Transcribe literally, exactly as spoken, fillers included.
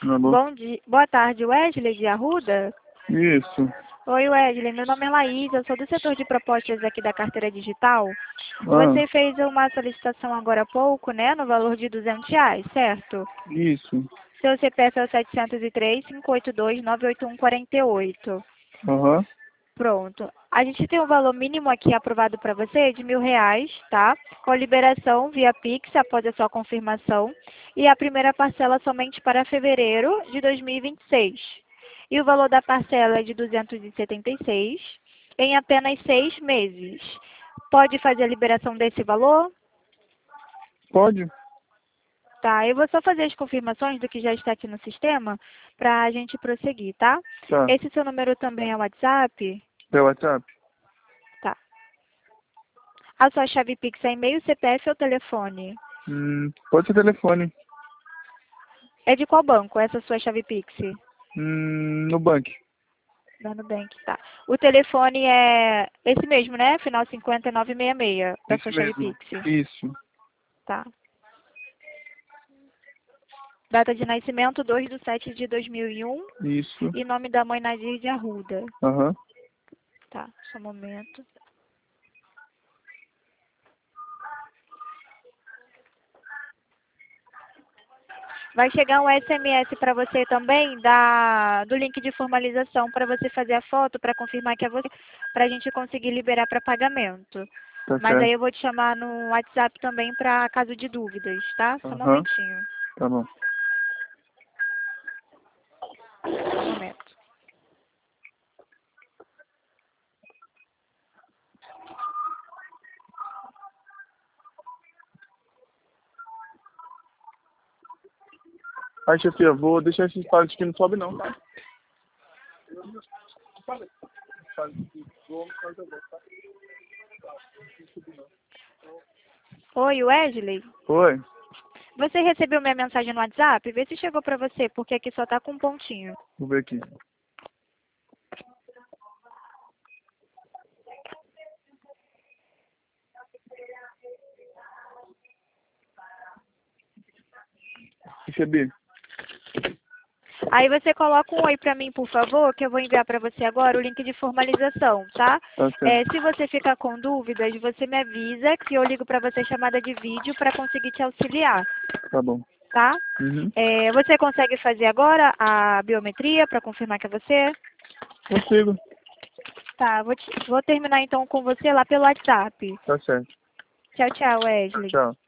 Alô? Bom dia. Boa tarde, Wesley de Arruda? Isso. Oi, Wesley. Meu nome é Laís, eu sou do setor de propostas aqui da carteira digital. Ah, Você fez uma solicitação agora há pouco, né, no valor de duzentos reais, certo? isso. Seu C P F é o sete zero três, cinco oito dois, nove oito um quatro oito. Aham. Pronto. A gente tem um valor mínimo aqui aprovado para você de mil reais, tá? Com liberação via Pix após a sua confirmação. E a primeira parcela somente para fevereiro de dois mil e vinte e seis. E o valor da parcela é de duzentos e setenta e seis em apenas seis meses. Pode fazer a liberação desse valor? Pode? Tá, eu vou só fazer as confirmações do que já está aqui no sistema para a gente prosseguir, tá? Tá. Esse seu número também é o WhatsApp? É o WhatsApp? Tá. A sua chave Pix é e-mail, C P F ou telefone? Hum, pode ser telefone. É de qual banco essa sua chave Pix? Hum, no banco. Da Nubank, tá. O telefone é esse mesmo, né? Final cinquenta e nove sessenta e seis da Isso sua chave mesmo. Pix. Isso. Tá. Data de nascimento dois de sete de dois mil e um Isso. e nome da mãe Nadir de Arruda. Aham. Tá, só um momento. Vai chegar um S M S para você também da, do link de formalização para você fazer a foto para confirmar que é você, para a gente conseguir liberar para pagamento. Tá Mas aí certo. eu vou te chamar no WhatsApp também para caso de dúvidas, tá? Só um Aham. momentinho. Tá bom. Só um momento. Aí, chefia, vou deixar esses pagos que não sobe não, tá? Oi, Wesley. Oi. Você recebeu minha mensagem no WhatsApp? Vê se chegou para você, porque aqui só tá com um pontinho. Vou ver aqui. Recebi. Aí você coloca um oi para mim, por favor, que eu vou enviar para você agora o link de formalização, tá? Tá É, certo. se você ficar com dúvidas, você me avisa que eu ligo para você chamada de vídeo para conseguir te auxiliar, Tá bom. tá? Uhum. É, você consegue fazer agora a biometria para confirmar que é você? Consigo. Tá, vou, te- vou terminar então com você lá pelo WhatsApp. Tá certo. Tchau, tchau, Wesley. Tchau.